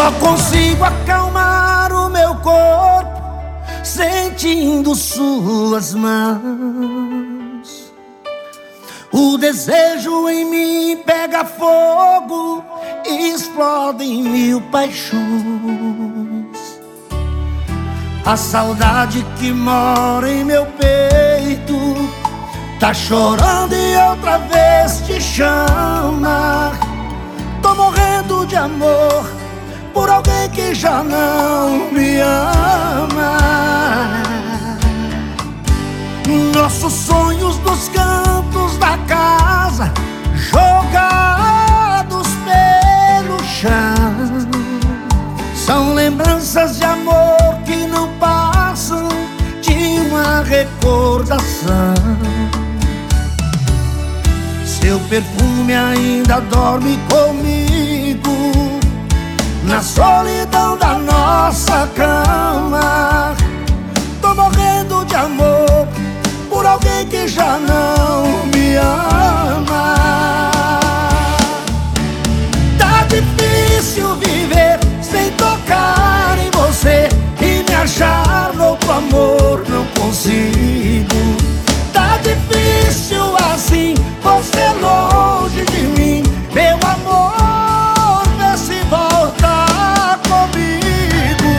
Só consigo acalmar o meu corpo sentindo suas mãos. O desejo em mim pega fogo e explode em mil paixões. A saudade que mora em meu peito tá chorando e outra vez te chama. Tô morrendo de amor por alguém que já não me ama. Nossos sonhos nos cantos da casa, jogados pelo chão, são lembranças de amor que não passam de uma recordação. Seu perfume ainda dorme comigo na solidão da nossa cama. Tô morrendo de amor por alguém que já não me ama. Tá difícil viver sem tocar em você e me achar louco, amor, não consigo. Tá difícil assim, você longe de mim, meu amor, vê se volta comigo.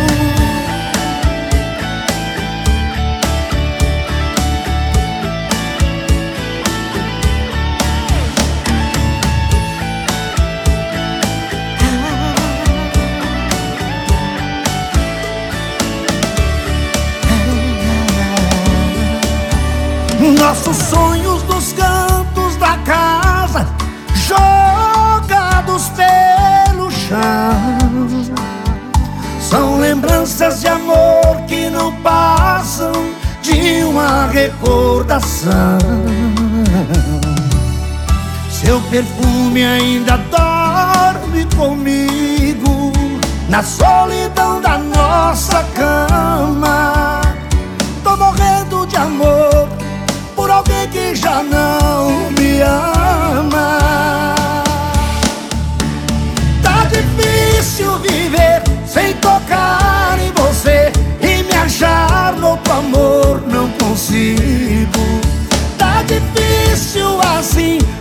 Nossos sonhos nos cantos da casa, jogados pelo chão, são lembranças de amor que não passam de uma recordação. Seu perfume ainda dorme comigo na solidão da nossa cama. Tô morrendo de amor por alguém que já não me ama. Tá difícil viver sem tocar em você e me achar louco, amor, não consigo. Tá difícil assim,